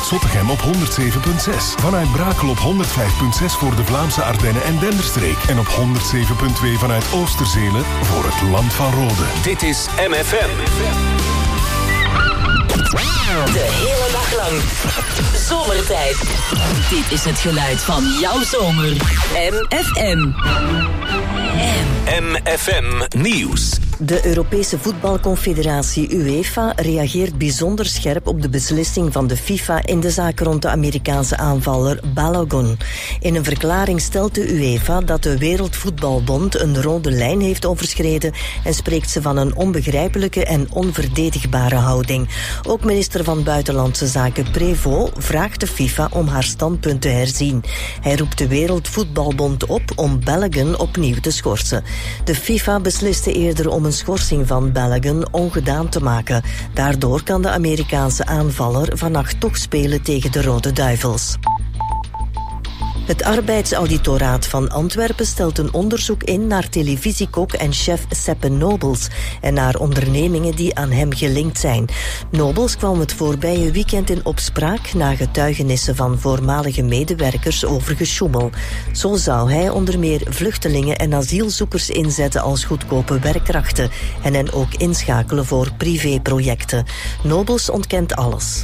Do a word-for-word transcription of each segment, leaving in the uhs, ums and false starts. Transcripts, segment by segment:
vanuit Zottegem op honderd zeven komma zes. Vanuit Brakel op honderd vijf komma zes voor de Vlaamse Ardennen en Denderstreek. En op honderd zeven komma twee vanuit Oosterzelen voor het Land van Rode. Dit is M F M. De hele dag lang. Zomertijd. Dit is het geluid van jouw zomer. M F M. M F M Nieuws. De Europese Voetbalconfederatie UEFA reageert bijzonder scherp op de beslissing van de FIFA in de zaak rond de Amerikaanse aanvaller Balogun. In een verklaring stelt de UEFA dat de Wereldvoetbalbond een rode lijn heeft overschreden en spreekt ze van een onbegrijpelijke en onverdedigbare houding. Ook minister van Buitenlandse Zaken Prévost vraagt de FIFA om haar standpunt te herzien. Hij roept de Wereldvoetbalbond op om Balogun opnieuw te schorsen. De FIFA besliste eerder om een schorsing van Balogun ongedaan te maken. Daardoor kan de Amerikaanse aanvaller vannacht toch spelen tegen de Rode Duivels. Het arbeidsauditoraat van Antwerpen stelt een onderzoek in naar televisiekok en chef Seppe Nobels en naar ondernemingen die aan hem gelinkt zijn. Nobels kwam het voorbije weekend in opspraak na getuigenissen van voormalige medewerkers over gesjoemel. Zo zou hij onder meer vluchtelingen en asielzoekers inzetten als goedkope werkkrachten en hen ook inschakelen voor privéprojecten. Nobels ontkent alles.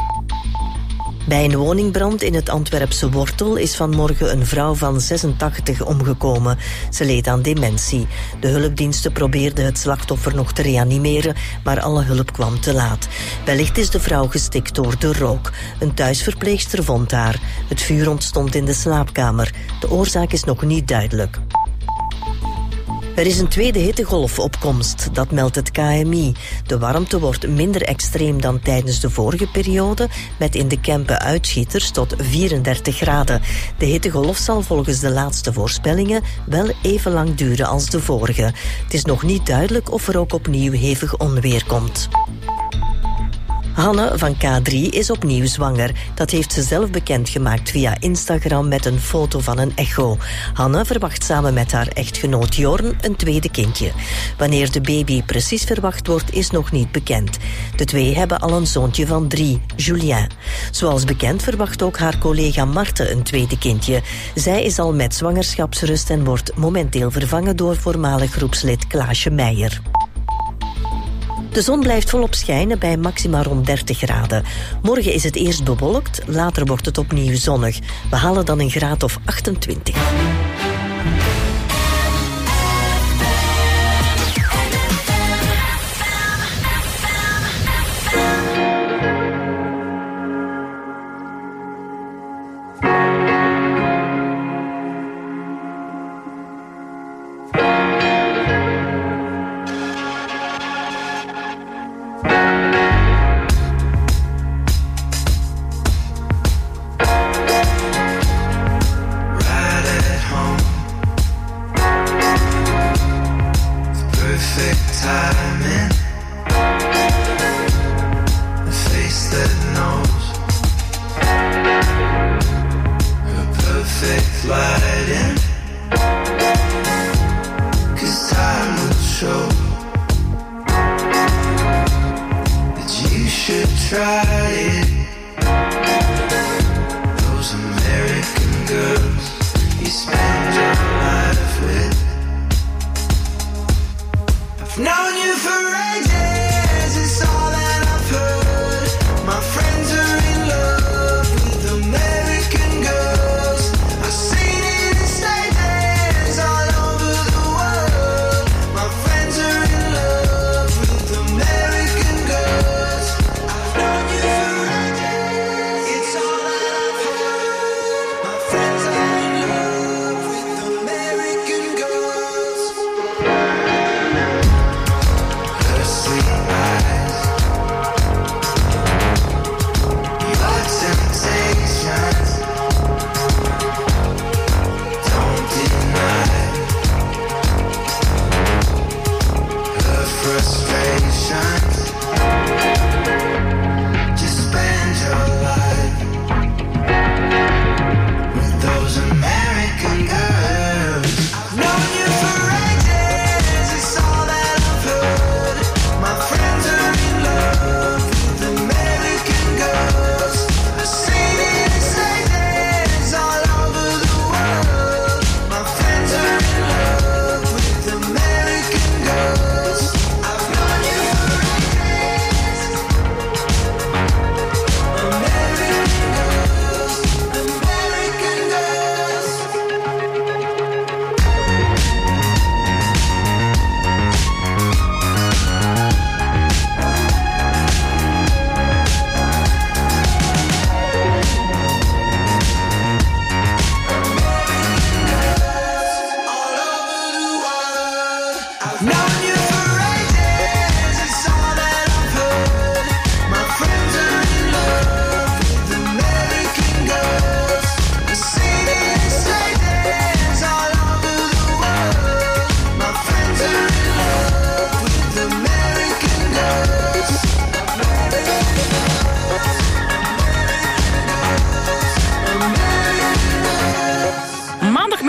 Bij een woningbrand in het Antwerpse Wortel is vanmorgen een vrouw van zesentachtig omgekomen. Ze leed aan dementie. De hulpdiensten probeerden het slachtoffer nog te reanimeren, maar alle hulp kwam te laat. Wellicht is de vrouw gestikt door de rook. Een thuisverpleegster vond haar. Het vuur ontstond in de slaapkamer. De oorzaak is nog niet duidelijk. Er is een tweede hittegolf op komst, dat meldt het K M I. De warmte wordt minder extreem dan tijdens de vorige periode, met in de Kempen uitschieters tot vierendertig graden. De hittegolf zal volgens de laatste voorspellingen wel even lang duren als de vorige. Het is nog niet duidelijk of er ook opnieuw hevig onweer komt. Hanne van K drie is opnieuw zwanger. Dat heeft ze zelf bekendgemaakt via Instagram met een foto van een echo. Hanne verwacht samen met haar echtgenoot Jorn een tweede kindje. Wanneer de baby precies verwacht wordt, is nog niet bekend. De twee hebben al een zoontje van drie, Julien. Zoals bekend verwacht ook haar collega Marten een tweede kindje. Zij is al met zwangerschapsrust en wordt momenteel vervangen door voormalig groepslid Klaasje Meijer. De zon blijft volop schijnen bij maxima rond dertig graden. Morgen is het eerst bewolkt, later wordt het opnieuw zonnig. We halen dan een graad of achtentwintig. I've known you for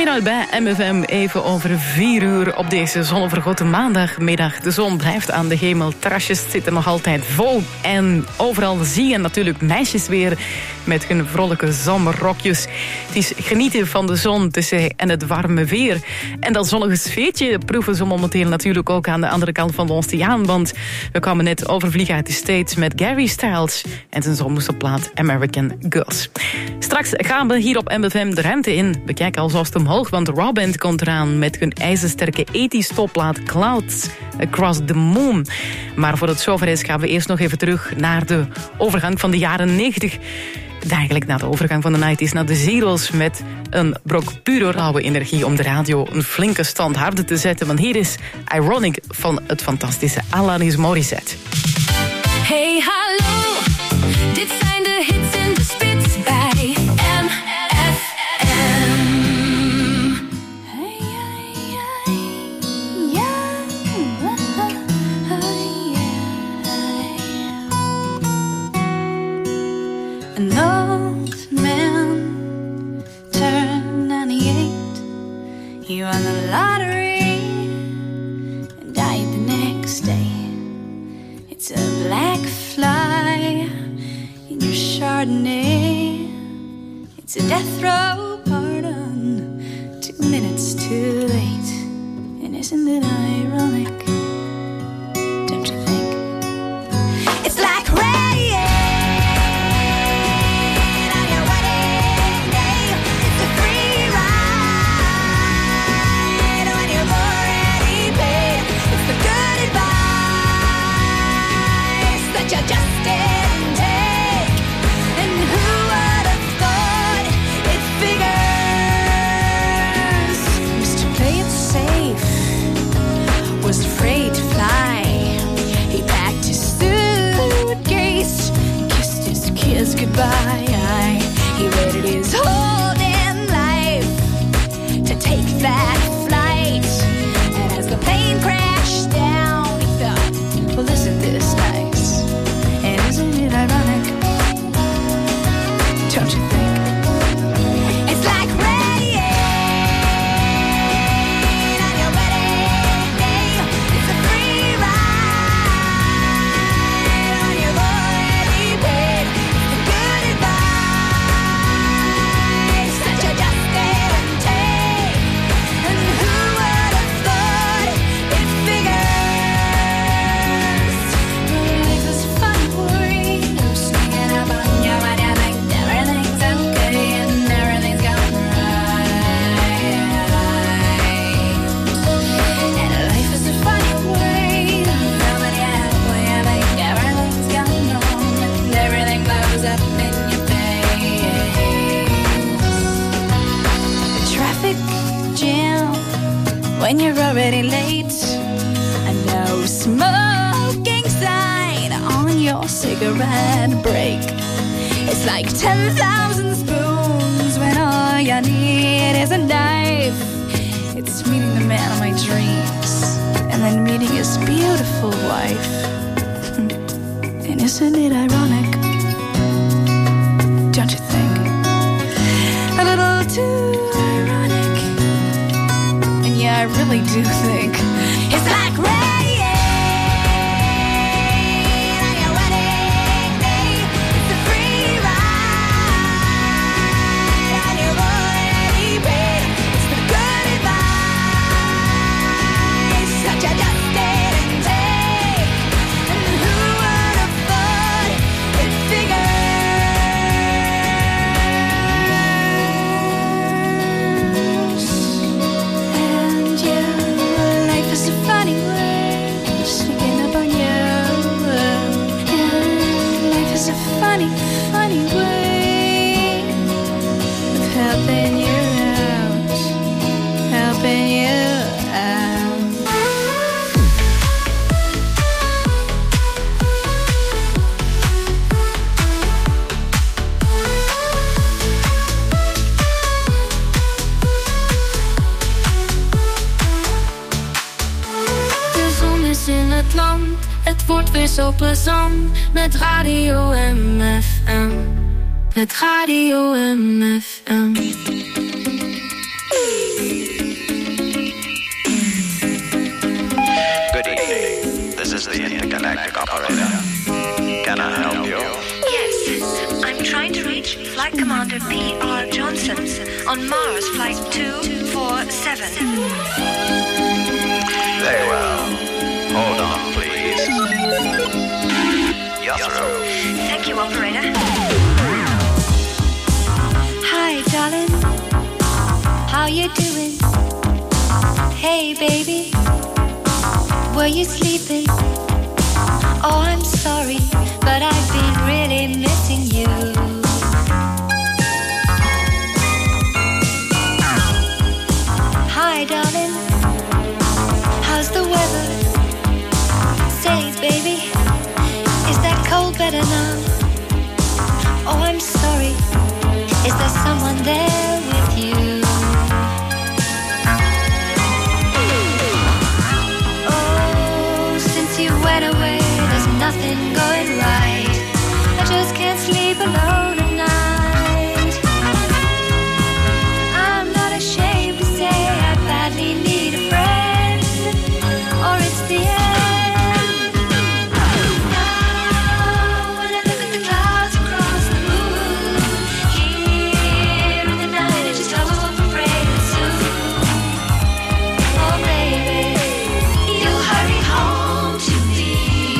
Goedemiddag bij M F M, even over vier uur op deze zonnevergoten maandagmiddag. De zon blijft aan de hemel, terrasjes zitten nog altijd vol. En overal zie je natuurlijk meisjes weer met hun vrolijke zomerrokjes. Het is genieten van de zon tussen en het warme weer. En dat zonnige sfeertje proeven ze momenteel natuurlijk ook aan de andere kant van de oceaan. Want we kwamen net overvliegen uit de States met Gary Styles en zijn zomerse plaat American Girls. Straks gaan we hier op M F M de ruimte in. We kijken alvast omhoog, want Raw Band komt eraan met hun ijzersterke ethisch topplaat Clouds Across the Moon. Maar voor het zover is gaan we eerst nog even terug naar de overgang van de jaren negentig. Eigenlijk na de overgang van de nineties naar de zeros met een brok pure rauwe energie om de radio een flinke stand harder te zetten. Want hier is Ironic van het fantastische Alanis Morissette. Hey, hallo, dit zijn de hits in de spits bij M F M. Hey, hey, hey, yeah, hey, hey. An old man turned ninety-eight. He won the lottery and died the next day. It's a black fly in your Chardonnay. It's a death row pardon, two minutes too late. And isn't it ironic? Don't you think? It's like rain on your wedding day. It's a free ride when you've already paid. It's the good advice that you just didn't take. And who would have thought it figures? Mister Play It Safe was afraid to fly. He packed his suitcase, kissed his kids goodbye. He waited his whole damn life to take that flight. And as the plane crashed down, he thought, well, isn't this nice? And isn't it ironic? Don't you think? It's like rain on your wedding day. It's a free ride when you've already paid. The good advice that you just didn't take. And who would have thought it figures? Life is fun for you, sneaking up on you when you think everything's okay and everything's going right. And life is a funny way, nobody has when you think everything's going wrong and everything blows up in your face. The traffic jam when you're already late. A no smoking sign on your cigarette break. It's like ten thousand spoons when all you need is a knife. It's meeting the man of my dreams and then meeting his beautiful wife. And isn't it ironic? Don't you think? A little too ironic. And yeah, I really do think it's like rain on your wedding day. It's a free ride and you've already paid. It's the good advice that you just didn't take. And who would have thought it figures? And yeah, life is a funny way, sneaking up on you. And life is a funny, funny way of helping you out, helping you out. De zon is in het land, het wordt weer zo plezant. Met Radio M F M, met Radio M F M. operator. Can I help you? Yes, I'm trying to reach Flight Commander P R Johnson on Mars Flight two four seven. Very well. Hold on, please. You're through. Thank you, operator. Hi, darling. How you doing? Hey, baby. Were you sleeping? Oh, I'm sorry, but I've been really missing you. Hi, darling. How's the weather? Say, baby, is that cold better now? Oh, I'm sorry. Is there someone there with you? Oh, since you went away, there's nothing going right. I just can't sleep alone at night. I'm not ashamed to say I badly need a friend, or it's the end. Now, when I look at the clouds across the moon, here in the night I just hope and pray that soon, oh baby, you'll hurry home to me.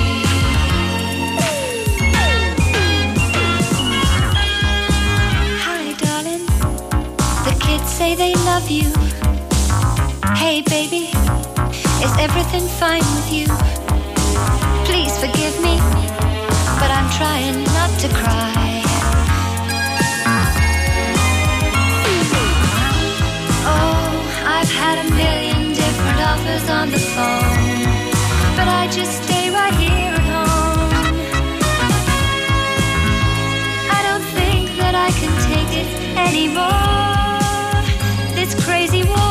Hi, darling. The kids say they love you. Hey, baby, is everything fine with you? Please forgive me, but I'm trying not to cry. Oh, I've had a million different offers on the phone, but I just stay right here at home. I don't think that I can take it anymore, this crazy war.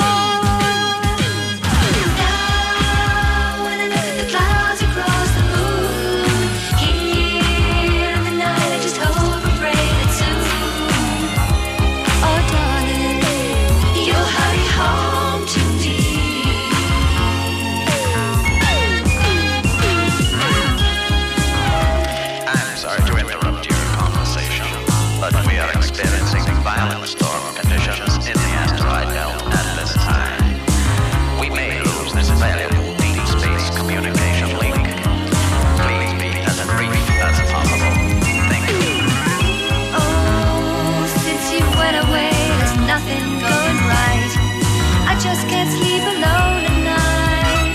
Now, when I look at the clouds across the moon, here in the night I just hope and pray that soon, oh darling, you'll hurry home to me. I'm sorry to interrupt your conversation, but we are experiencing violent storm conditions in the asteroid belt at this time. We may lose this valuable deep space communication link. Please be as brief as possible. Thank you. Oh, since you went away, there's nothing going right. I just can't sleep alone at night.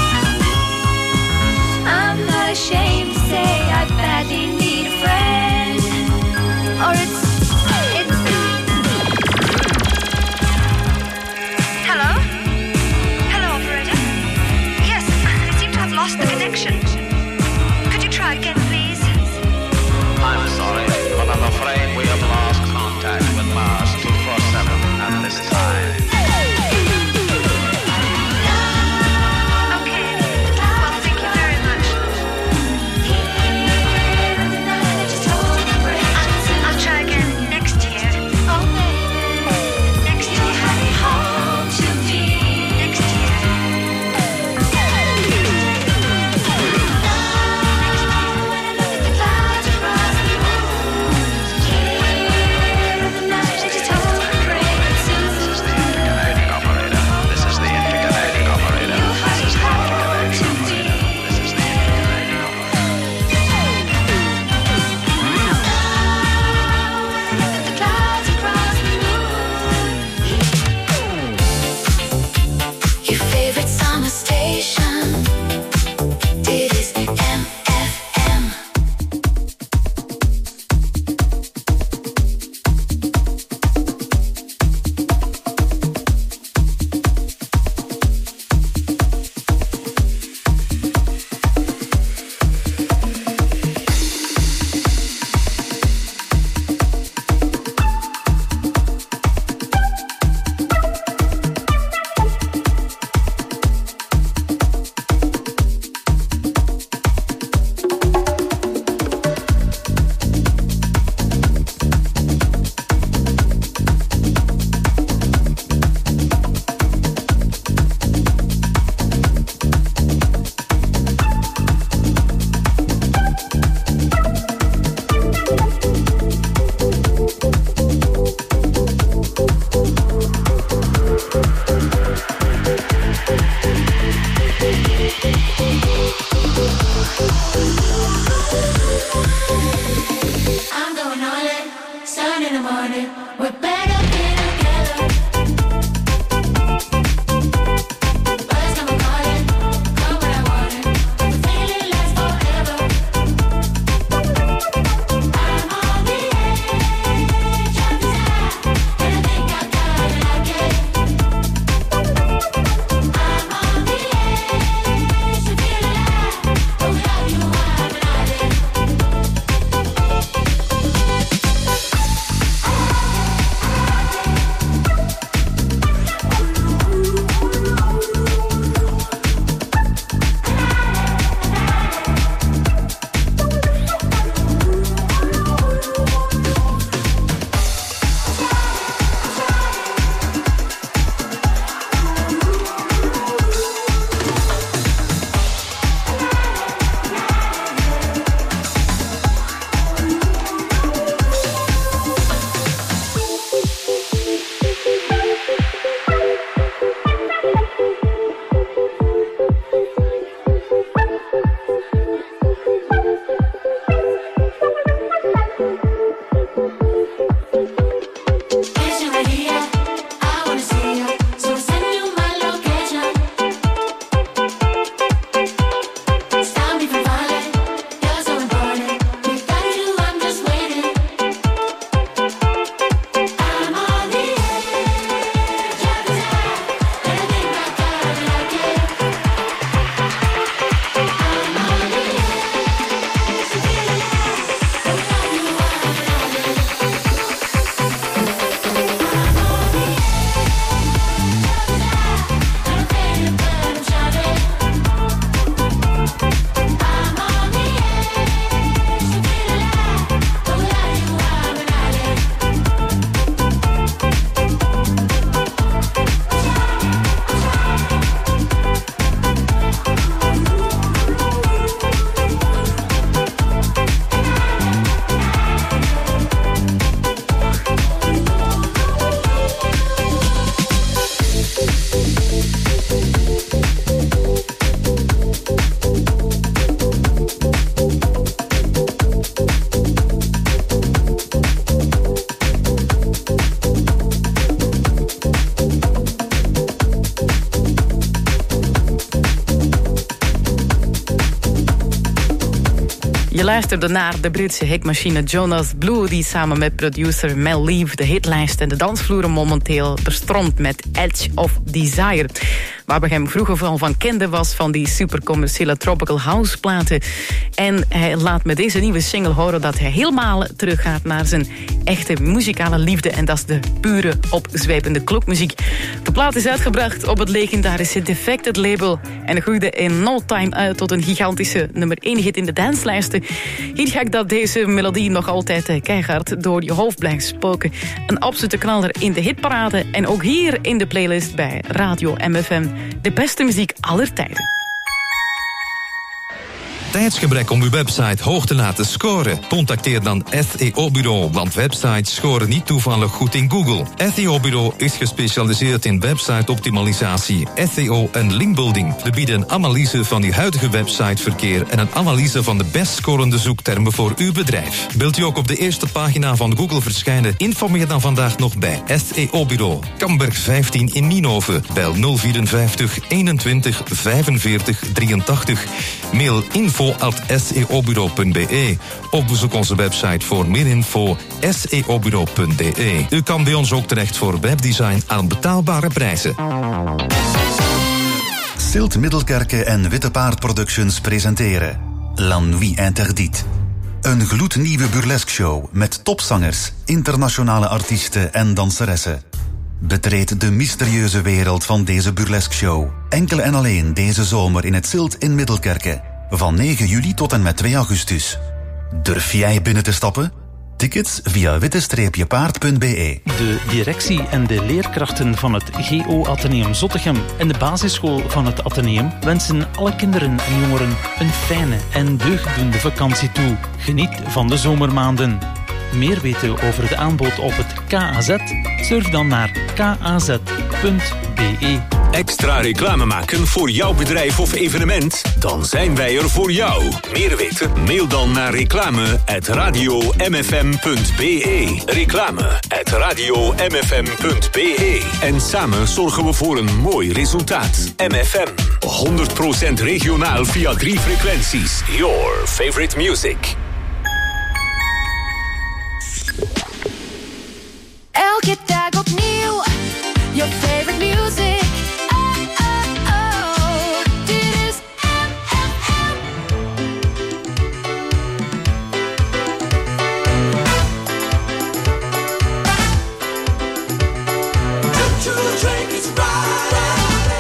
I'm not ashamed to say I badly need a friend, or it's, it's... Hello? Hello, operator? in the morning, we're better than together. Birds come calling, come when I want it. The feeling lasts forever. I'm on the edge of desire, and I think I got it like it. I'm on the edge to feel alive. Oh, without you, I'm an island. Je luisterde naar de Britse hitmachine Jonas Blue, die samen met producer Mel Leaf de hitlijst en de dansvloeren momenteel bestroomt met Edge of Desire. Waar we hem vroeger vooral van kenden was van die supercommerciële Tropical House platen. En hij laat met deze nieuwe single horen dat hij helemaal teruggaat naar zijn echte muzikale liefde. En dat is de pure, opzwepende klokmuziek. De plaat is uitgebracht op het legendarische Defected label en groeide in no time uit tot een gigantische nummer één hit in de danslijsten. Hier ga ik dat deze melodie nog altijd keihard door je hoofd blijft spoken. Een absolute knaller in de hitparade en ook hier in de playlist bij Radio M F M. De beste muziek aller tijden. Tijdsgebrek om uw website hoog te laten scoren? Contacteer dan S E O-bureau, want websites scoren niet toevallig goed in Google. S E O-bureau is gespecialiseerd in website-optimalisatie, S E O en linkbuilding. We bieden een analyse van uw huidige websiteverkeer en een analyse van de best scorende zoektermen voor uw bedrijf. Wilt u ook op de eerste pagina van Google verschijnen? Informeer dan vandaag nog bij S E O-bureau. Kamberg vijftien in Nienhoven. Bel nul vierenvijftig eenentwintig vijfenveertig drieëntachtig. Mail info at s e o bureau punt b e. Of bezoek onze website voor meer info s e o bureau punt b e. U kan bij ons ook terecht voor webdesign aan betaalbare prijzen. Silt Middelkerke en Witte Paard Productions presenteren La Nuit Interdite. Een gloednieuwe burlesque show met topzangers, internationale artiesten en danseressen. Betreed de mysterieuze wereld van deze burlesque show. Enkel en alleen deze zomer in het Silt in Middelkerke. Van negen juli tot en met twee augustus. Durf jij binnen te stappen? Tickets via witte paard punt b e. De directie en de leerkrachten van het G O Atheneum Zottegem en de basisschool van het Atheneum wensen alle kinderen en jongeren een fijne en deugddoende vakantie toe. Geniet van de zomermaanden. Meer weten over de aanbod op het K A Z? Surf dan naar k a z punt b e. Extra reclame maken voor jouw bedrijf of evenement? Dan zijn wij er voor jou. Meer weten? Mail dan naar reclame at radio m f m punt b e. Reclame at radio m f m punt b e. En samen zorgen we voor een mooi resultaat. M F M. honderd procent regionaal via drie frequenties. Your favorite music. Elke dag opnieuw, your favorite music. Oh, oh, oh, dit is M F M. Choo-choo train is riding.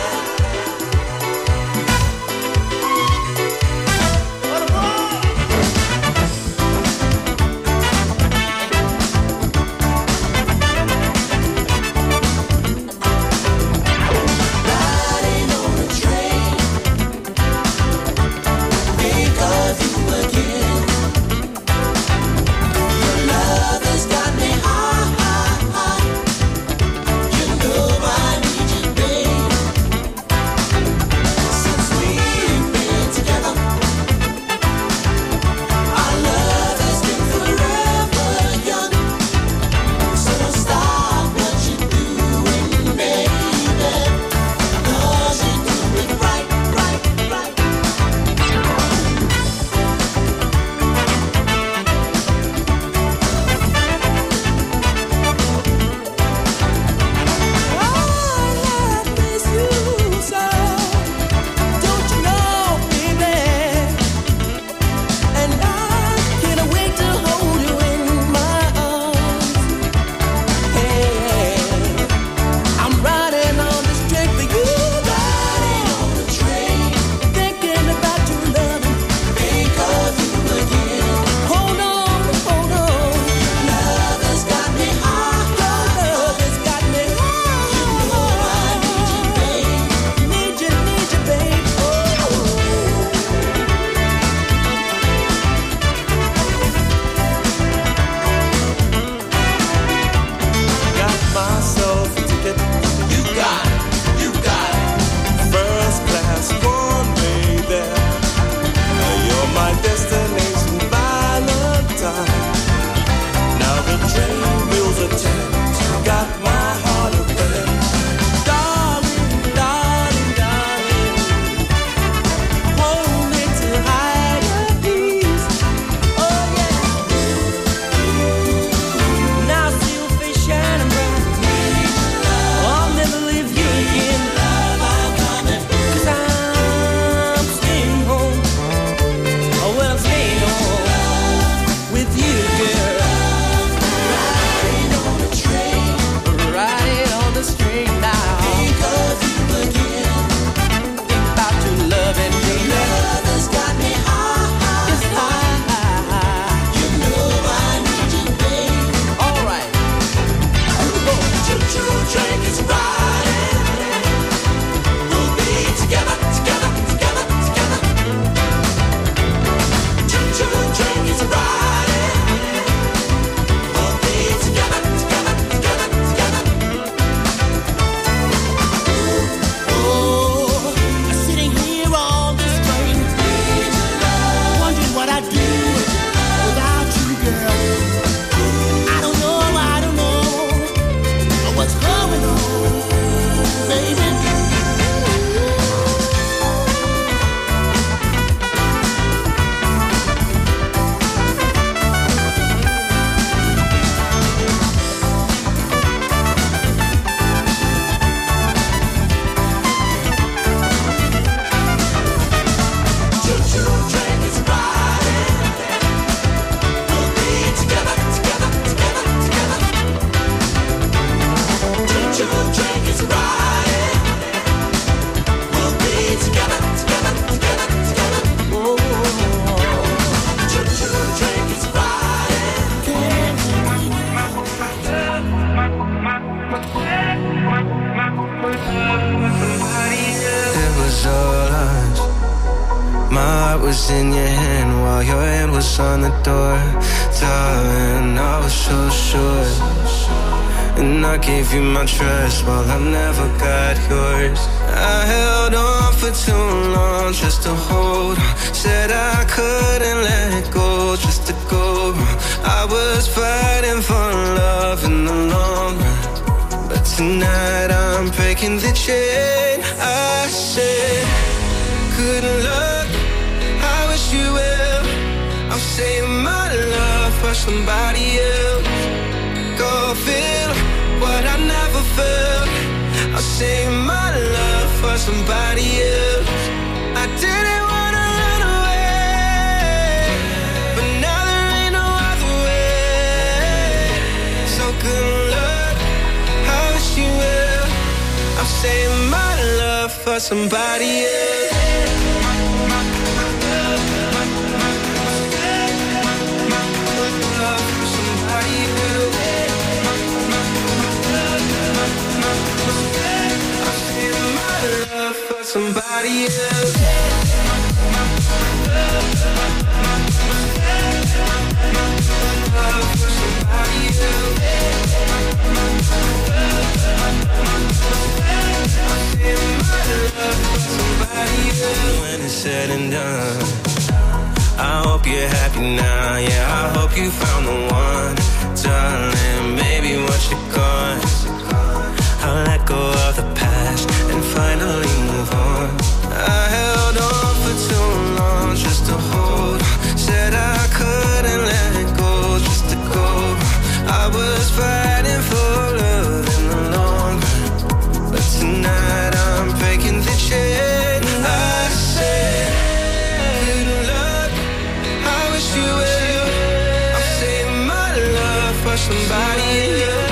was in your hand while your hand was on the door. Darling, I was so sure And I gave you my trust while I never got yours. I held on for too long just to hold on. Said I couldn't let it go just to go wrong. I was fighting for love in the long run, but tonight I'm breaking the chain. I said, good luck, I wish you well. I'll save my love for somebody else. Go feel what I never felt. I'll save my love for somebody else. I didn't wanna run away, but now there ain't no other way. So good luck, I wish you well. I'll save my love for somebody else. Somebody else. When it's said and done, I hope you're happy now. Yeah, I hope you found the one, darling. Baby, once you're gone, I'll let go of the past and finally move on. I held on for too long just to hold on. Said I couldn't let it go just to go wrong. I was fighting for love in the long run, but tonight I'm breaking the chain. I said, good luck, I wish you well. I'll save my love for somebody else.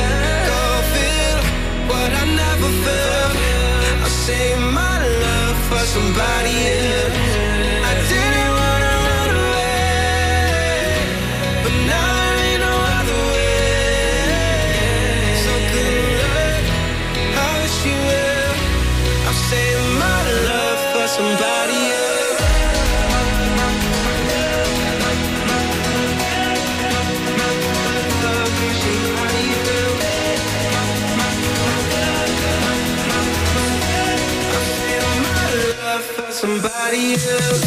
Save my love for somebody else. I didn't wanna run away, but now there ain't no other way. So good luck, I wish you well. I'll save my love for somebody else. Love for somebody else. For somebody else.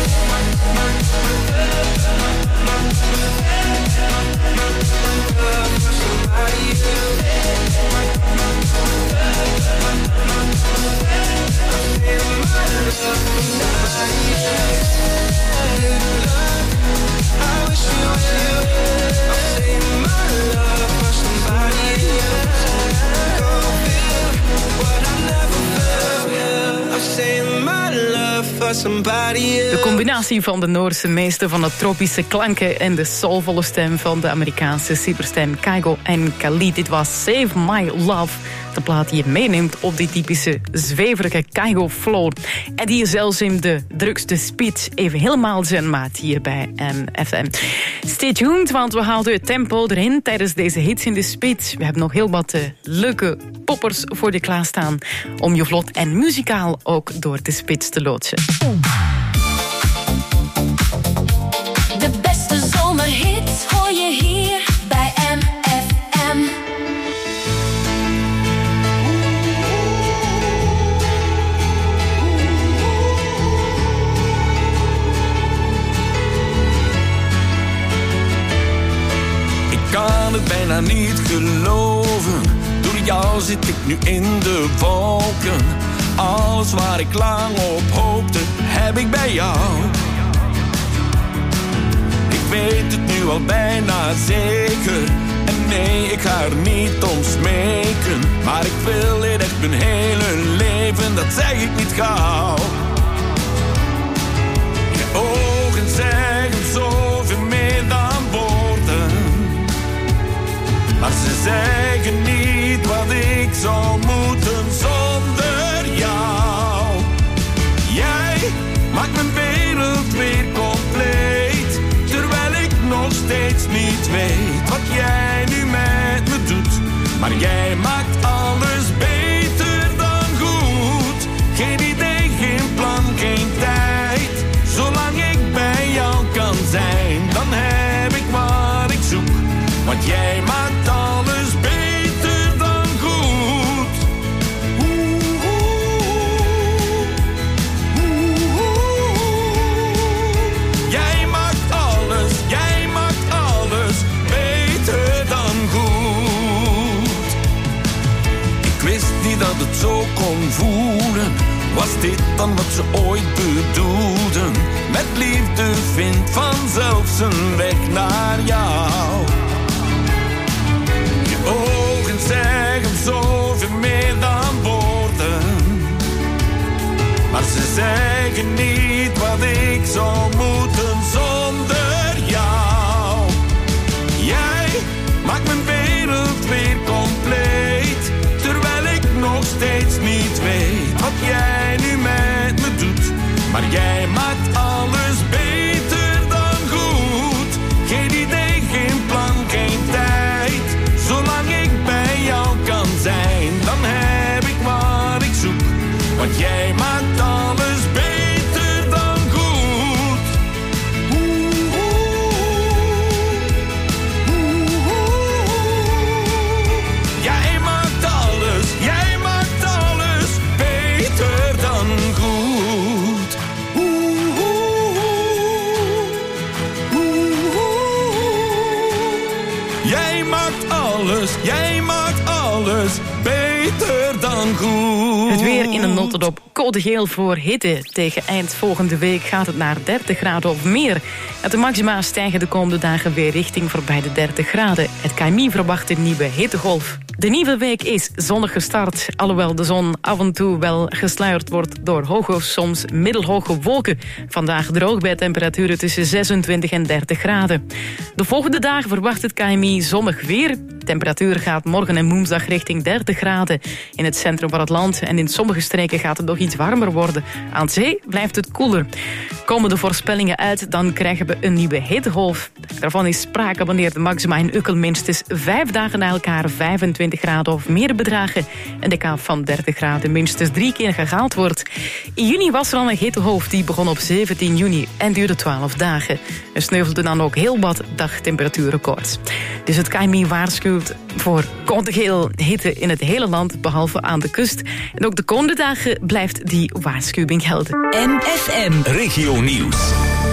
I wish you well. I'll save my love for somebody else. Go feel what I never felt. I'll save my love for somebody else. De combinatie van de Noorse meester van de tropische klanken en de soulvolle stem van de Amerikaanse superstem Kygo en Khalid. Dit was Save My Love, de plaat die je meeneemt op die typische zweverige Kygo-flow. En die je zelfs in de drukste speech even helemaal zijn maat hier bij M F M. Stay tuned, want we houden het tempo erin tijdens deze hits in de speech. We hebben nog heel wat uh, leuke poppers voor je klaarstaan om je vlot en muzikaal ook door de speech te loodsen. De beste zomerhits hoor je hier bij M F M. Ik kan het bijna niet geloven. Door jou zit ik nu in de wolken. Alles waar ik lang op hoopte, heb ik bij jou. Ik weet het nu al bijna zeker. En nee, ik ga er niet om smeken. Maar ik wil dit echt mijn hele leven, dat zeg ik niet gauw. Je ogen zeggen zoveel meer dan woorden. Maar ze zeggen niet wat ik zou moeten zonder jou. Jij maakt mijn wereld weer compleet. Terwijl ik nog steeds niet weet wat jij nu met me doet. Maar jij maakt alles beter dan goed. Geen idee, geen plan, geen tijd. Zolang ik bij jou kan zijn, dan heb ik wat ik zoek. Want jij maakt alles beter voelen. Was dit dan wat ze ooit bedoelden? Met liefde vindt vanzelf zijn weg naar jou. Je ogen zeggen zoveel meer dan woorden, maar ze zeggen niet wat ik zou moeten zonder jou. Jij maakt mijn wereld weer compleet, terwijl ik nog steeds niet weet wat jij nu met me doet. Maar jij maakt alles beter dan goed. Geen idee, geen plan, geen tijd. Zolang ik bij jou kan zijn, dan heb ik wat ik zoek. Want jij maakt alles beter dan goed. Oeh, oeh, oeh, oeh. Jij maakt alles, jij maakt alles beter dan goed. Oeh, oeh, oeh, oeh. Jij maakt alles, jij maakt alles beter dan goed. Het weer in een notendop. Code geel voor hitte. Tegen eind volgende week gaat het naar dertig graden of meer. En de maxima stijgen de komende dagen weer richting voorbij de dertig graden. Het K M I verwacht een nieuwe hittegolf. De nieuwe week is zonnig gestart. Alhoewel de zon af en toe wel gesluierd wordt door hoge of soms middelhoge wolken. Vandaag droog bij temperaturen tussen zesentwintig en dertig graden. De volgende dagen verwacht het K M I zonnig weer. De temperatuur gaat morgen en woensdag richting dertig graden. In het centrum van het land en in sommige streken gaat het nog iets warmer worden. Aan zee blijft het koeler. Komen de voorspellingen uit, dan krijgen we een nieuwe hittegolf. Daarvan is sprake wanneer de maxima in Ukkel minstens vijf dagen na elkaar vijfentwintig graden of meer bedragen en de kaap van dertig graden minstens drie keer gehaald wordt. In juni was er al een hittegolf die begon op zeventien juni en duurde twaalf dagen. Er sneuvelden dan ook heel wat dagtemperatuurrecords. Dus het K M I waarschuwt voor code geel hitte in het hele land, behalve aan de kust. En ook de komende dagen blijft die waarschuwing gelden. M F M Regio Nieuws.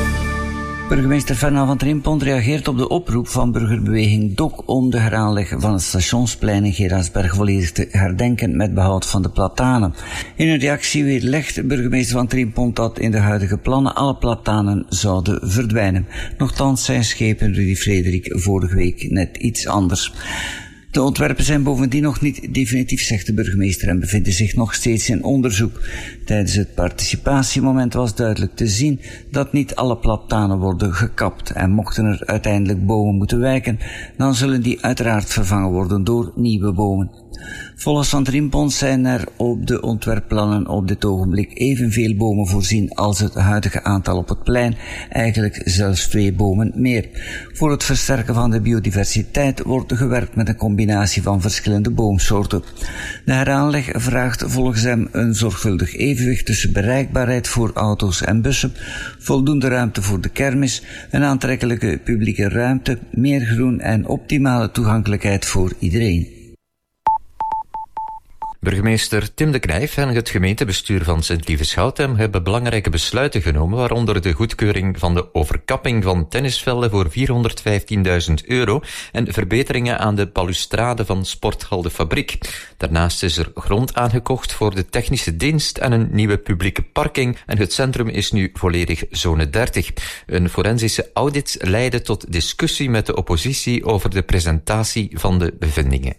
Burgemeester Fernand van Trimpont reageert op de oproep van burgerbeweging D O C om de heraanleg van het stationsplein in Geraardsberg volledig te herdenken met behoud van de platanen. In een reactie weerlegt burgemeester van Trimpont dat in de huidige plannen alle platanen zouden verdwijnen. Nochtans zijn schepen Rudy Frederik vorige week net iets anders. De ontwerpen zijn bovendien nog niet definitief, zegt de burgemeester, en bevinden zich nog steeds in onderzoek. Tijdens het participatiemoment was duidelijk te zien dat niet alle platanen worden gekapt. En mochten er uiteindelijk bomen moeten wijken, dan zullen die uiteraard vervangen worden door nieuwe bomen. Volgens Van Trimpont zijn er op de ontwerpplannen op dit ogenblik evenveel bomen voorzien als het huidige aantal op het plein, eigenlijk zelfs twee bomen meer. Voor het versterken van de biodiversiteit wordt gewerkt met een combinatie van verschillende boomsoorten. De heraanleg vraagt volgens hem een zorgvuldig evenwicht tussen bereikbaarheid voor auto's en bussen, voldoende ruimte voor de kermis, een aantrekkelijke publieke ruimte, meer groen en optimale toegankelijkheid voor iedereen. Burgemeester Tim de Knijf en het gemeentebestuur van Sint-Lieve-Schouten hebben belangrijke besluiten genomen, waaronder de goedkeuring van de overkapping van tennisvelden voor vierhonderdvijftienduizend euro en verbeteringen aan de balustrade van Sporthal de Fabriek. Daarnaast is er grond aangekocht voor de technische dienst en een nieuwe publieke parking en het centrum is nu volledig zone dertig. Een forensische audit leidde tot discussie met de oppositie over de presentatie van de bevindingen.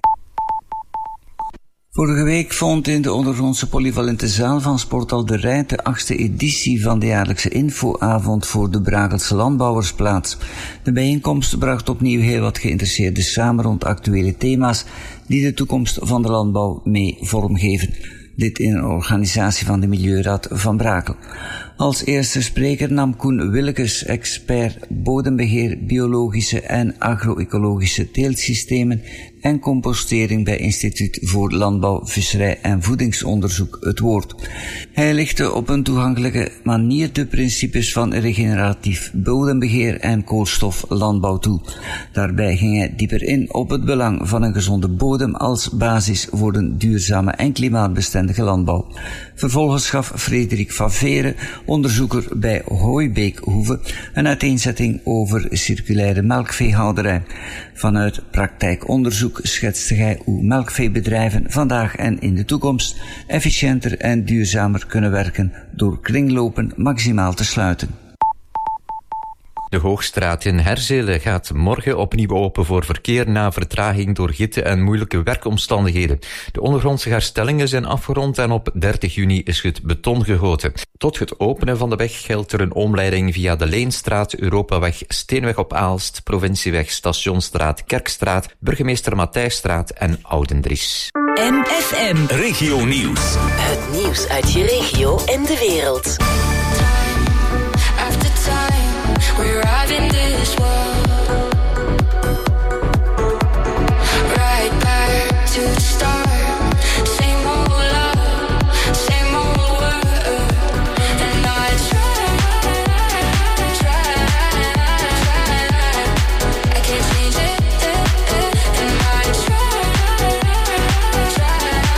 Vorige week vond in de ondergrondse polyvalente zaal van Sporthal de Rij de achtste editie van de jaarlijkse infoavond voor de Brakelse landbouwers plaats. De bijeenkomst bracht opnieuw heel wat geïnteresseerden samen rond actuele thema's die de toekomst van de landbouw mee vormgeven. Dit in een organisatie van de Milieuraad van Brakel. Als eerste spreker nam Koen Willekes, expert bodembeheer, biologische en agro-ecologische teeltsystemen en compostering bij Instituut voor Landbouw, Visserij en Voedingsonderzoek het woord. Hij lichtte op een toegankelijke manier de principes van regeneratief bodembeheer en koolstoflandbouw toe. Daarbij ging hij dieper in op het belang van een gezonde bodem als basis voor een duurzame en klimaatbestendige landbouw. Vervolgens gaf Frederik van Veren, onderzoeker bij Hooibeekhoeve, een uiteenzetting over circulaire melkveehouderij. Vanuit praktijkonderzoek onderzoek schetste hij hoe melkveebedrijven vandaag en in de toekomst efficiënter en duurzamer kunnen werken door kringlopen maximaal te sluiten. De Hoogstraat in Herzelen gaat morgen opnieuw open voor verkeer na vertraging door hitte en moeilijke werkomstandigheden. De ondergrondse herstellingen zijn afgerond en op dertig juni is het beton gegoten. Tot het openen van de weg geldt er een omleiding via de Leenstraat, Europaweg, Steenweg op Aalst, Provincieweg, Stationstraat, Kerkstraat, Burgemeester Matthijsstraat en Oudendries. M F M Regio Nieuws. Het nieuws uit je regio en de wereld. After time, we arrive in this world. Right back to the start. Same old love, same old world. And I try, try, try. I can't change it, and I try, try.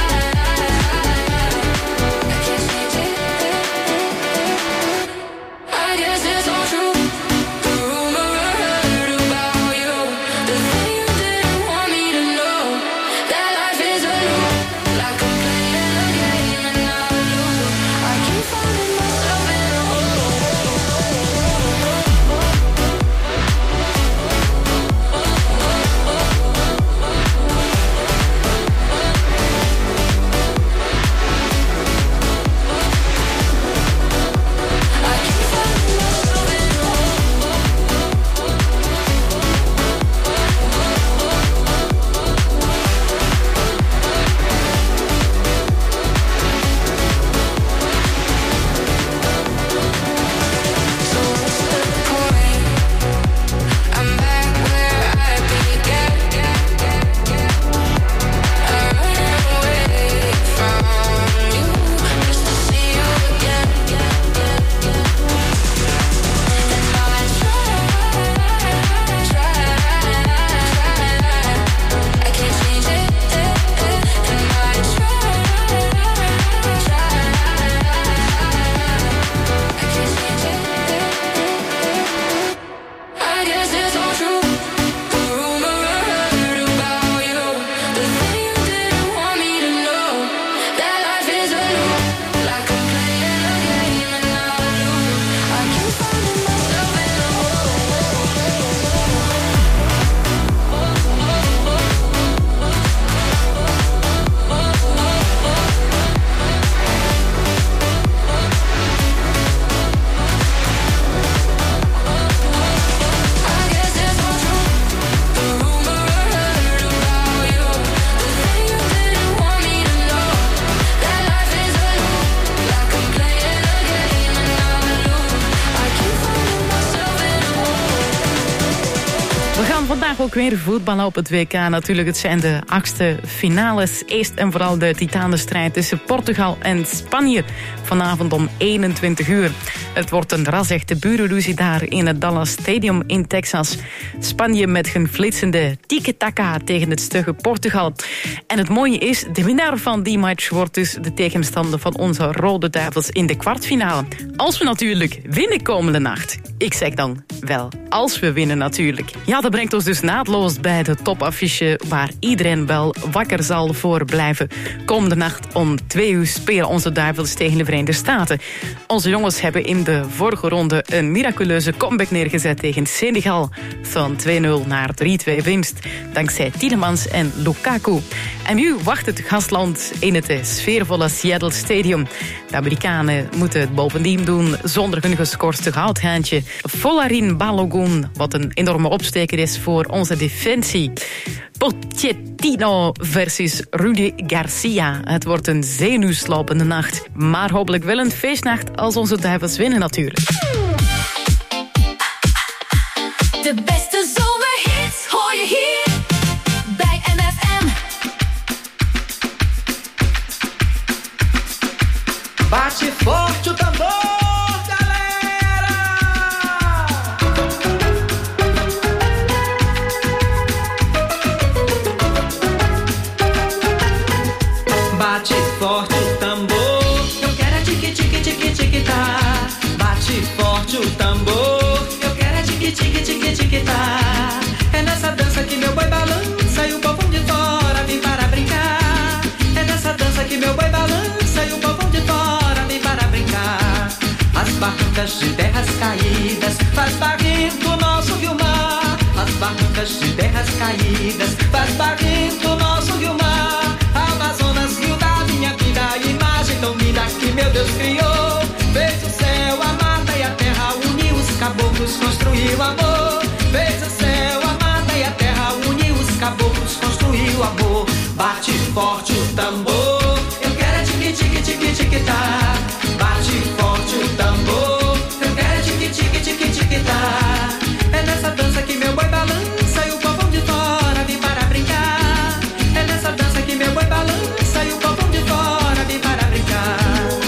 I can't change it. I guess it's all true. The rumor I heard about you, the thing you didn't want me to know, that life is a loop, like I'm playing a game and I lose. I keep finding myself in a hole. I keep finding myself in a hole. So what's the point? I'm back where I began. I run away from you just to see you again. And I try, try, I can't change it. And I try, try, I can't change it. I guess it's all true. The rumor I heard about you, the thing you didn't want me to know, that life is a loop, like I'm playing a game and I lose. I keep finding myself in a hole. I guess it's all true. The rumor I heard about you, the thing you didn't want me to know, that life is a loop, like I'm playing a game and I lose. I keep finding myself in a hole. We gaan vandaag ook weer voetballen op het W K. Natuurlijk, het zijn de achtste finales. Eerst en vooral de titanenstrijd tussen Portugal en Spanje. Vanavond om eenentwintig uur. Het wordt een ras-echte burenruzie daar in het Dallas Stadium in Texas. Spanje met hun flitsende tiki-taka tegen het stugge Portugal. En het mooie is, de winnaar van die match wordt dus de tegenstander van onze Rode Duivels in de kwartfinale. Als we natuurlijk winnen komende nacht. Ik zeg dan wel, als we winnen natuurlijk. Ja, dat brengt ons dus naadloos bij de topaffiche waar iedereen wel wakker zal voor blijven. Komende nacht om twee uur spelen onze Duivels tegen de Verenigde Staten. Onze jongens hebben in de vorige ronde een miraculeuze comeback neergezet tegen Senegal. Van twee nul naar drie twee winst, dankzij Tielemans en Lukaku. En nu wacht het gastland in het sfeervolle Seattle Stadium. De Amerikanen moeten het bovendien doen zonder hun geschorste goudhaantje Folarin Balogun, wat een enorme opsteker is voor onze defensie. Pochettino versus Rudy Garcia. Het wordt een zenuwslopende nacht. Maar hopelijk wel een feestnacht als onze Duivels winnen natuurlijk. De beste zomerhits hoor je hier bij M F M. Bate forte o tambor, galera! Bate forte o tambor, eu quero é tique tique tique tique tá. Bate forte barrancas de terras caídas, faz barrento o nosso rio-mar. As barrancas de terras caídas, faz barrento o nosso rio-mar. Amazonas, rio da minha vida, imagem tão linda que meu Deus criou. Fez o céu, a mata e a terra, uniu os caboclos, construiu amor. Fez o céu, a mata e a terra, uniu os caboclos, construiu amor. Bate forte o tambor, eu quero é tique tique tique tique tá. Bate forte o tambor, eu quero é tique tique tique tique tá. É nessa dança que meu boi balança e o povão de fora vem para brincar. É nessa dança que meu boi balança e o povão de fora vem para brincar.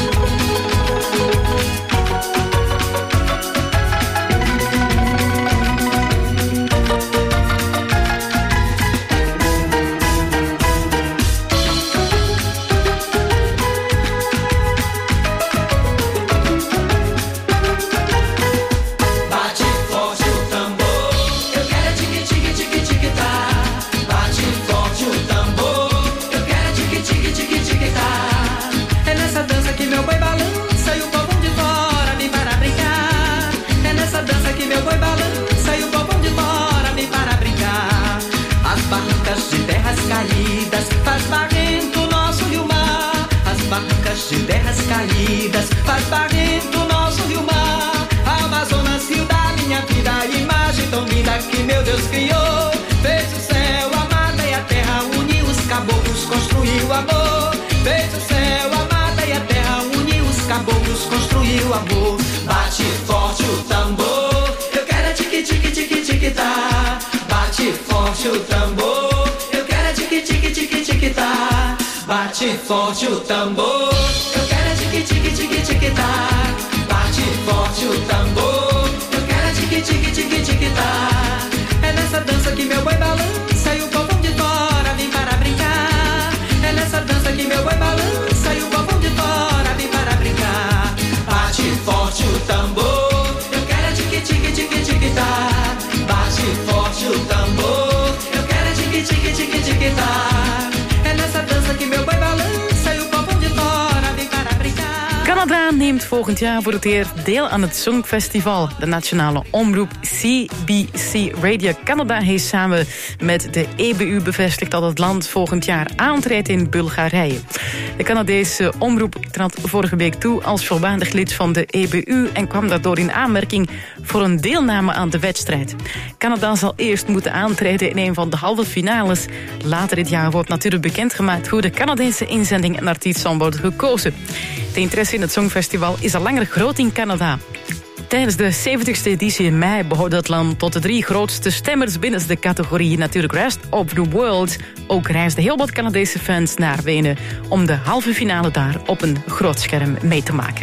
De terras caídas, faz barrento o nosso rio-mar. Amazonas, rio da minha vida, imagem tão linda que meu Deus criou. Fez o céu, a mata e a terra, uniu os caboclos, construiu amor. Fez o céu, a mata e a terra, uniu os caboclos, construiu amor. Bate forte o tambor, eu quero é tique tique tique tique tá. Bate forte o tambor, eu quero é tique tique tique tique tá. Bate forte o tambor, eu quero é tique tique tique tique tá. Bate forte o tambor, eu quero é tique tique tique tique tá. É nessa dança que meu boi balança e o povão de fora vem para brincar. É nessa dança que meu boi balança e o povão de fora vem para brincar. Bate forte o tambor, eu quero é tique tique tique tique tá. Bate forte o tambor, eu quero é tique tique tique tique tá. É nessa dança que meu boi balança e o povão de fora vem para brincar. Canada neemt volgend jaar voor het eerst deel aan het Songfestival. De nationale omroep C B C Radio Canada heeft samen met de E B U bevestigd dat het land volgend jaar aantreedt in Bulgarije. De Canadese omroep trad vorige week toe als voorwaardig lid van de E B U en kwam daardoor in aanmerking voor een deelname aan de wedstrijd. Canada zal eerst moeten aantreden in een van de halve finales. Later dit jaar wordt natuurlijk bekendgemaakt hoe de Canadese inzending en artiest zal worden gekozen. De interesse in het Songfestival is al langer groot in Canada. Tijdens de zeventigste editie in mei behoorde het land tot de drie grootste stemmers binnen de categorie natuurlijk Rest of the World. Ook reisden heel wat Canadese fans naar Wenen om de halve finale daar op een groot scherm mee te maken.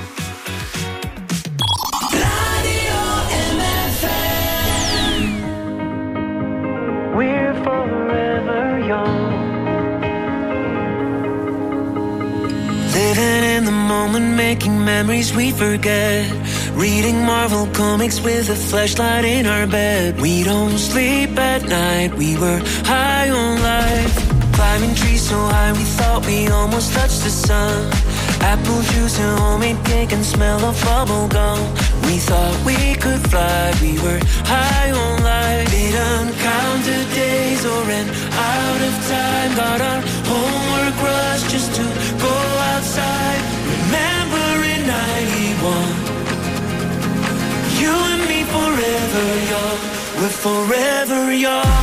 We're forever young. Living in the moment, making memories we forget. Reading Marvel comics with a flashlight in our bed. We don't sleep at night, we were high on life. Climbing trees so high we thought we almost touched the sun. Apple juice and homemade cake and smell of bubble gum. We thought we could fly, we were high on life. Didn't count the days or ran out of time. Got our homework rush just to go outside. Remember in ninety-one, you and me forever young. We're forever young.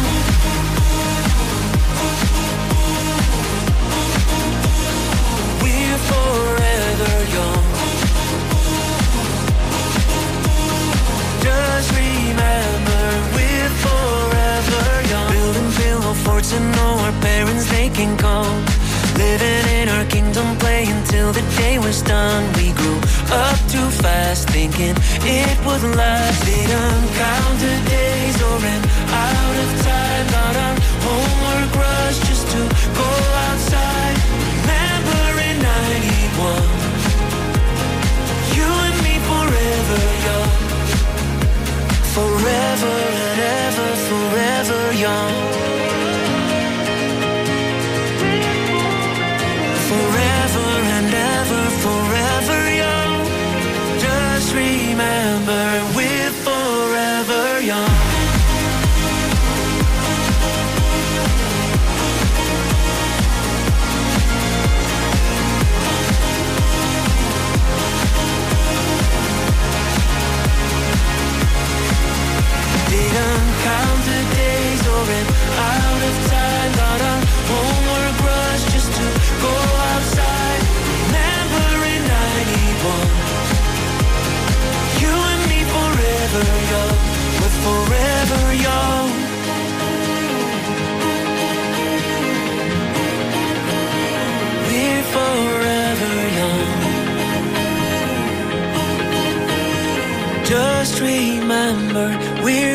We're forever young. Just remember, we're forever young. Building pillow forts and know our parents, they can come. Living in our kingdom, play until the day was done. We grew up too fast, thinking it would last. Didn't count the days or ran out of time. Got our homework rush just to go outside. Remember in ninety-one, you and me forever young. Forever and ever, forever young. Forever and ever, forever young. Just remember.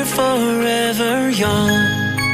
forever young.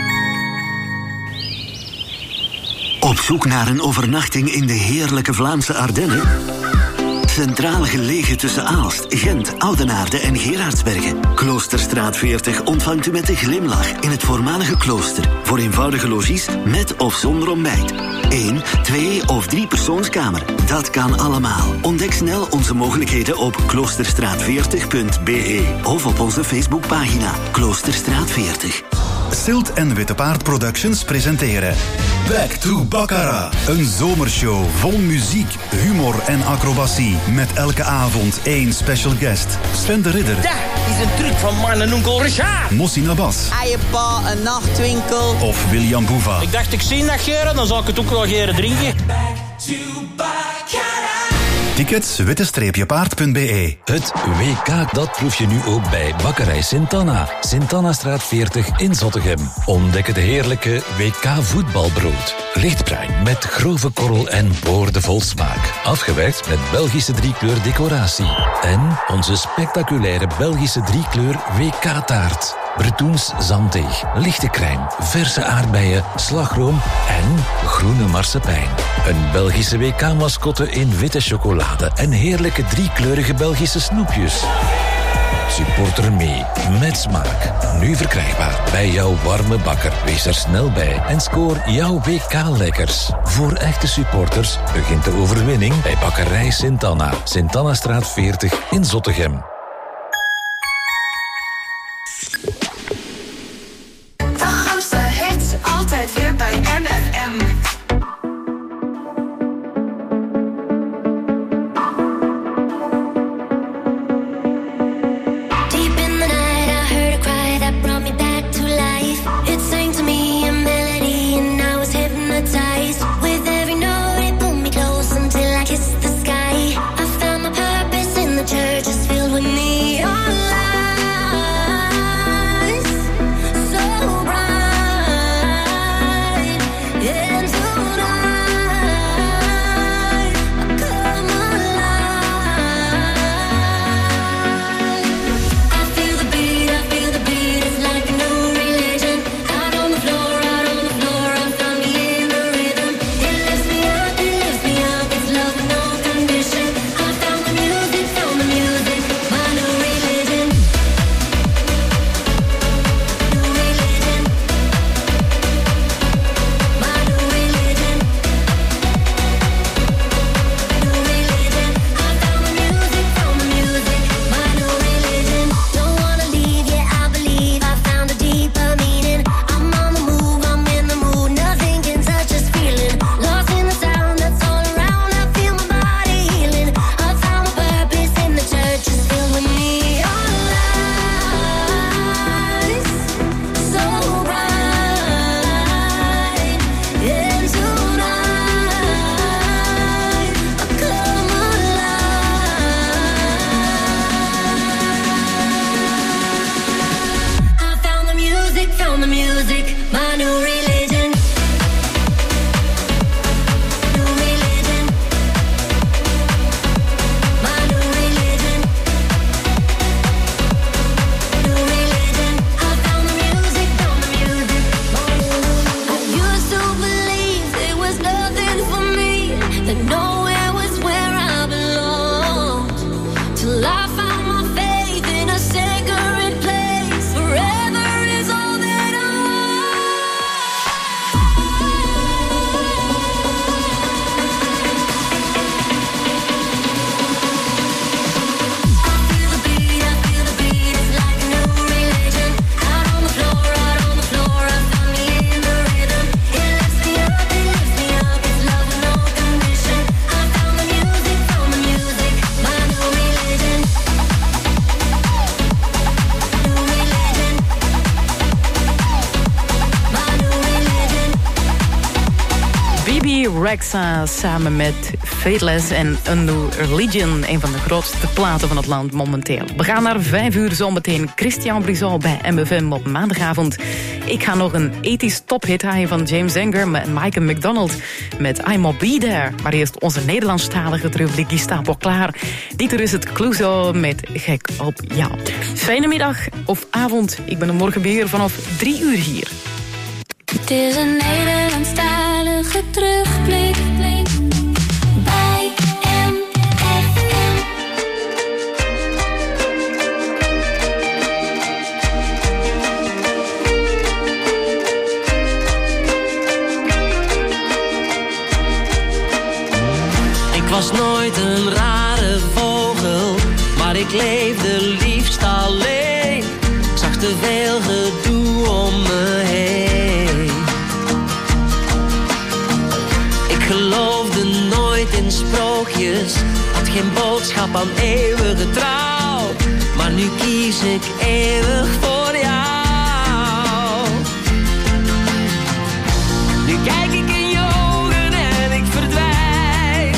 Op zoek naar een overnachting in de heerlijke Vlaamse Ardennen? Centraal gelegen tussen Aalst, Gent, Oudenaarde en Gerardsbergen. Kloosterstraat veertig ontvangt u met een glimlach in het voormalige klooster. Voor eenvoudige logies met of zonder ontbijt. Eén, twee of drie persoonskamer. Dat kan allemaal. Ontdek snel onze mogelijkheden op kloosterstraat veertig punt b e of op onze Facebookpagina Kloosterstraat veertig. Silt en Witte Paard Productions presenteren Back to Baccarat. Een zomershow vol muziek, humor en acrobatie. Met elke avond één special guest. Sven de Ridder. Dat is een truc van mijn onkel Richard. Mossi Nabas. Eiepa, een nachtwinkel. Of William Boeva. Ik dacht, ik zie dat geren, dan zal ik het ook wel geren drinken. Tickets witte-paard punt b e. Het W K, dat proef je nu ook bij Bakkerij Sint-Anna. Sint-Anna-straat veertig in Zottegem. Ontdek het heerlijke W K voetbalbrood. Lichtbruin met grove korrel en boordevol smaak. Afgewerkt met Belgische driekleur decoratie. En onze spectaculaire Belgische driekleur W K-taart. Bretoens zanddeeg, lichte crème, verse aardbeien, slagroom en groene marsepein. Een Belgische W K-mascotte in witte chocolade en heerlijke driekleurige Belgische snoepjes. Supporter mee, met smaak. Nu verkrijgbaar bij jouw warme bakker. Wees er snel bij en scoor jouw W K-lekkers. Voor echte supporters begint de overwinning bij Bakkerij Sint-Anna. Sint-Anna-straat veertig in Zottegem. De grootste hits, altijd weer bij M F M. Deep in the night, I heard a cry that brought me back to life. It sang to me a melody, and I was hypnotized. With every note, it pulled me close until I kissed the sky. I found my purpose in the church, it's filled with neon lights, so bright. And tonight, I come alive. I feel the beat, I feel the beat, it's like a new religion. Out on the floor, out on the floor, I found me in the rhythm. It lifts me up, it lifts me up, it's love with no condition. I found the music, found the music, my new religion. New religion. My new religion. New religion. I found the music, found the music, my new religion. Don't wanna leave, yeah, I believe I found a deeper meaning. I'm on the move, I'm in the mood, nothing can touch this feeling. Lost in the sound that's all around, I feel my body healing. I found my purpose in the church, it's filled with neon lights, so bright. And tonight, I come alive. I found the music, found the music, my new religion. New religion. My new religion. New religion. I found the music, found the music, my new religion. I used to believe there was nothing for me, that nowhere was where I belonged. Till I found my faith in a sacred place. Forever is all that I feel the beat, I feel the beat, it's like a new religion. Out on the floor, out on the floor, I found me in the rhythm. It lifts me up, it lifts me up, it's love with no condition. I B B Rexha samen met Fateless en A New Religion. Een van de grootste platen van het land momenteel. We gaan naar vijf uur zometeen. Christian Brizot bij M F M op maandagavond. Ik ga nog een ethisch tophit haaien van James Anger en Mike McDonald met I'm I'll Be There. Maar eerst onze Nederlandstalige rubriek die staat al klaar. Dieter is het Clouseau met Gek op jou. Fijne middag of avond. Ik ben er morgen weer vanaf drie uur hier. Het is een Nederlandstalige terugblik bij M F M. Ik was nooit een rare vogel, maar ik leefde liefst alleen. Ik zag te veel gedoe om me heen. Ik geloofde nooit in sprookjes, had geen boodschap aan eeuwige trouw. Maar nu kies ik eeuwig voor jou. Nu kijk ik in je ogen en ik verdwijn.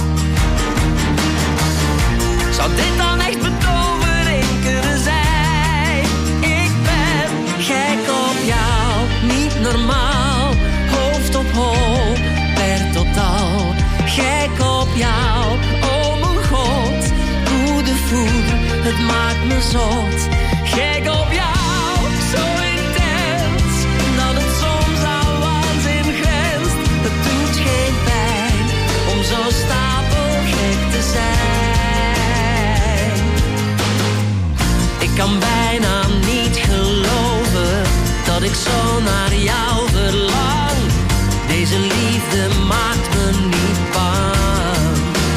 Zou dit dan echt betovering kunnen zijn? Ik ben gek op jou, niet normaal. Hoofd op hol, per totaal. Gek op jou, oh mijn god. Goede voer, het maakt me zot. Gek op jou, zo intens, dat het soms aan waanzin grenst. Het doet geen pijn, om zo stapelgek te zijn. Ik kan bijna niet geloven dat ik zo naar jou verlang. Deze liefde maakt me niet bang.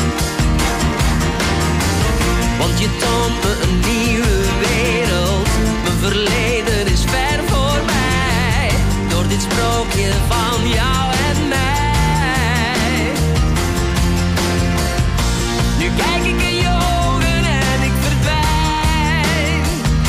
Want je toont me een nieuwe wereld. Mijn verleden is ver voorbij. Door dit sprookje van jou en mij. Nu kijk ik in je ogen en ik verdwijn.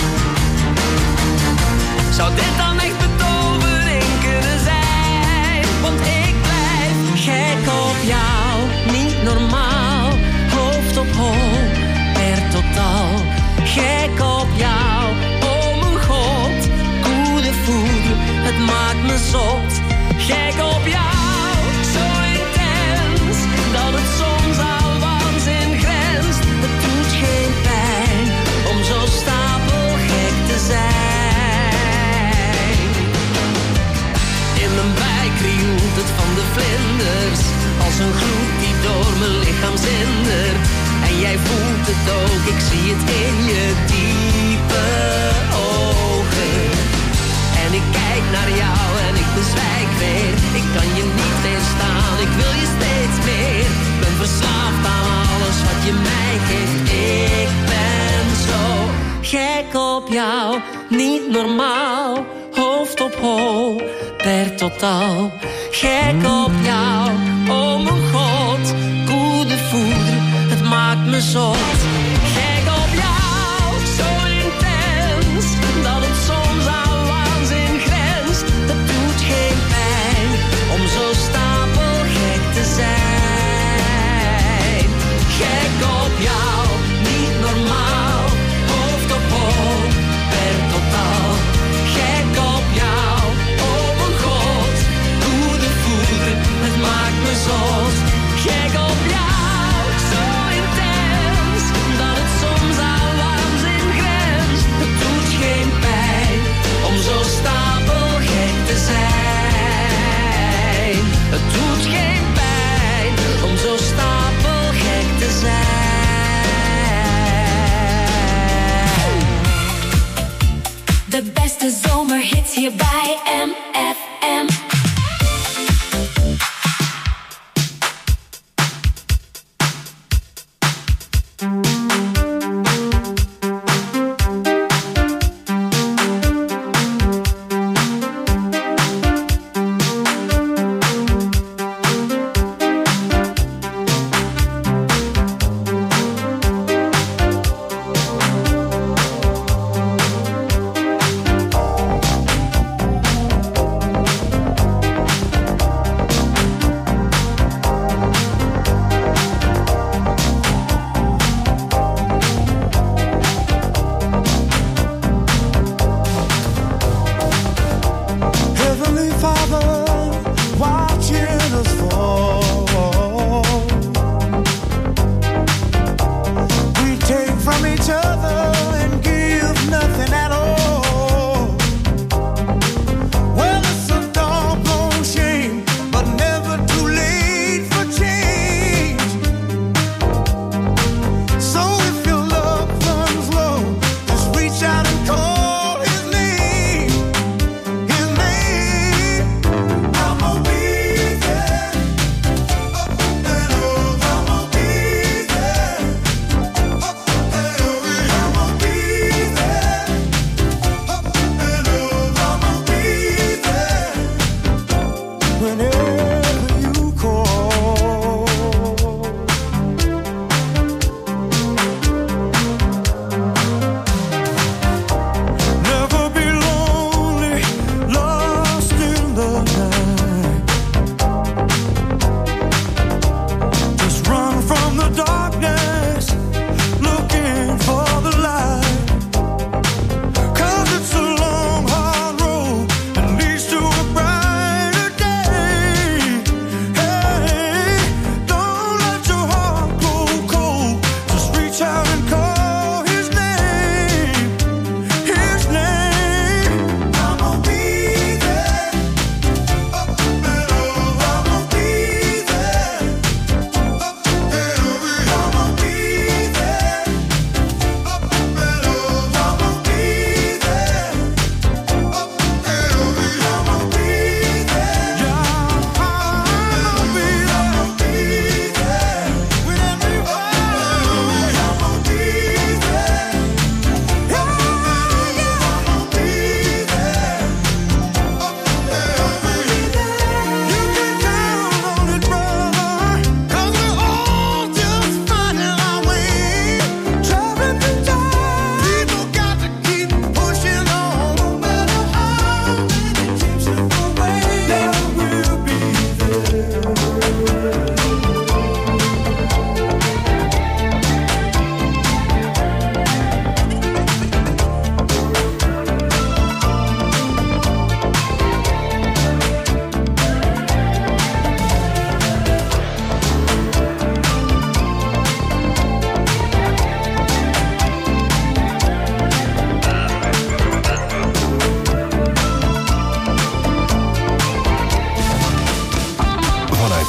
Zou dit dan echt betovering kunnen zijn? Want ik blijf gek op jou, niet normaal. Hoofd op hol, per totaal. Gek op jou, oh mijn god. Goede voer, het maakt me zot. Gek op jou, zo intens, dat het soms aan waanzin grenst. Het doet geen pijn, om zo stapelgek te zijn. In mijn buik krioelt het van de vlinders, als een gloed die door mijn lichaam zindert. En jij voelt het ook, ik zie het in je diepe ogen. En ik kijk naar jou en ik bezwijk weer. Ik kan je niet weerstaan, ik wil je steeds meer. Ben verslaafd aan alles wat je mij geeft. Ik ben zo gek op jou, niet normaal. Hoofd op hol, per totaal. Gek op jou, oh mijn god. Goede voeder, het maakt me zot. Gek op jou, zo intens, dat het soms aan waanzin grenst. Het doet geen pijn, om zo stapelgek te zijn. Gek op jou, niet normaal. Hoofd op hol, per totaal. Gek op jou, oh mijn god. Goede voeder, het maakt me zot. Gek op